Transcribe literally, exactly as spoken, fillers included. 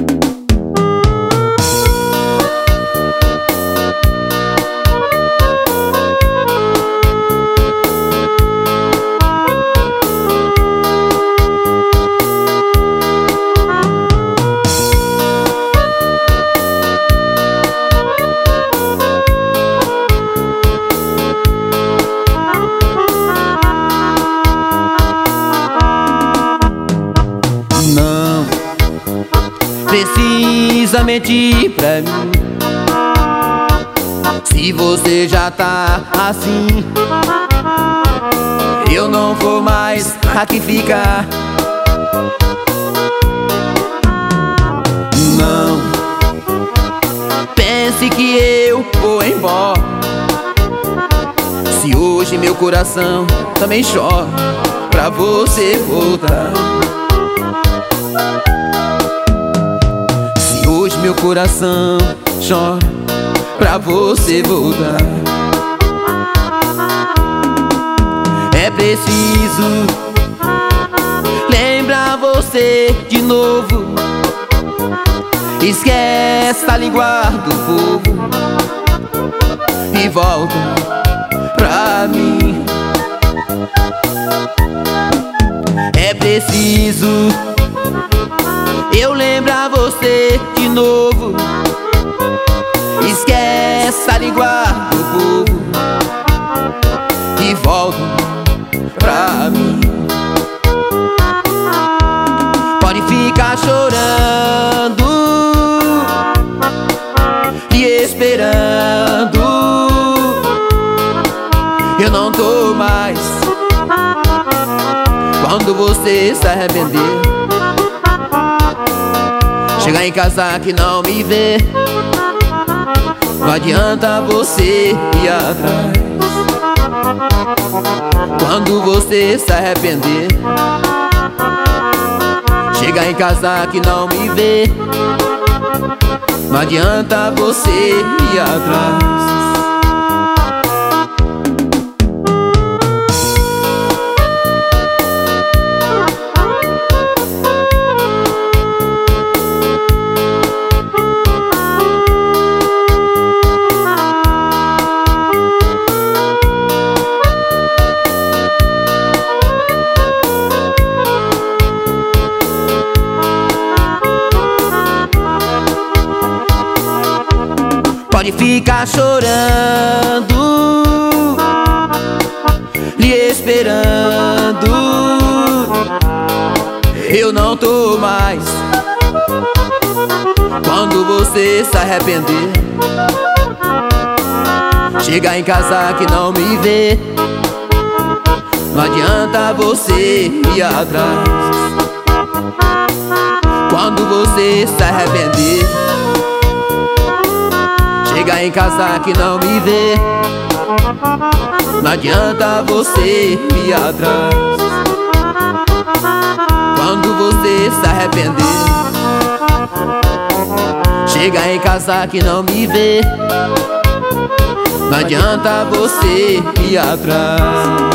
Não precisa mentir pra mim, se você já tá assim. Eu não vou mais aqui ficar. Não pense que eu vou embora, se hoje meu coração também chora pra você voltar. Se hoje meu coração chora pra você voltar, é preciso lembrar você de novo. Esquece a língua do povo e volta pra mim. É preciso eu lembrar você de novo. Esquece a língua do povo e volta pra mim. Pode ficar chorando e esperando, eu não tô mais. Quando você se arrepender, chegar em casa que não me vê, não adianta você ir atrás. Quando você se arrepender, chegar em casa que não me vê, não adianta você ir atrás. Pode ficar chorando, lhe esperando, eu não tô mais. Quando você se arrepender, chegar em casa que não me vê, não adianta você ir atrás. Quando você se arrepender, chegar em casa que não me vê, não adianta você ir atrás. Quando você se arrepender, chegar em casa que não me vê, não adianta você ir atrás.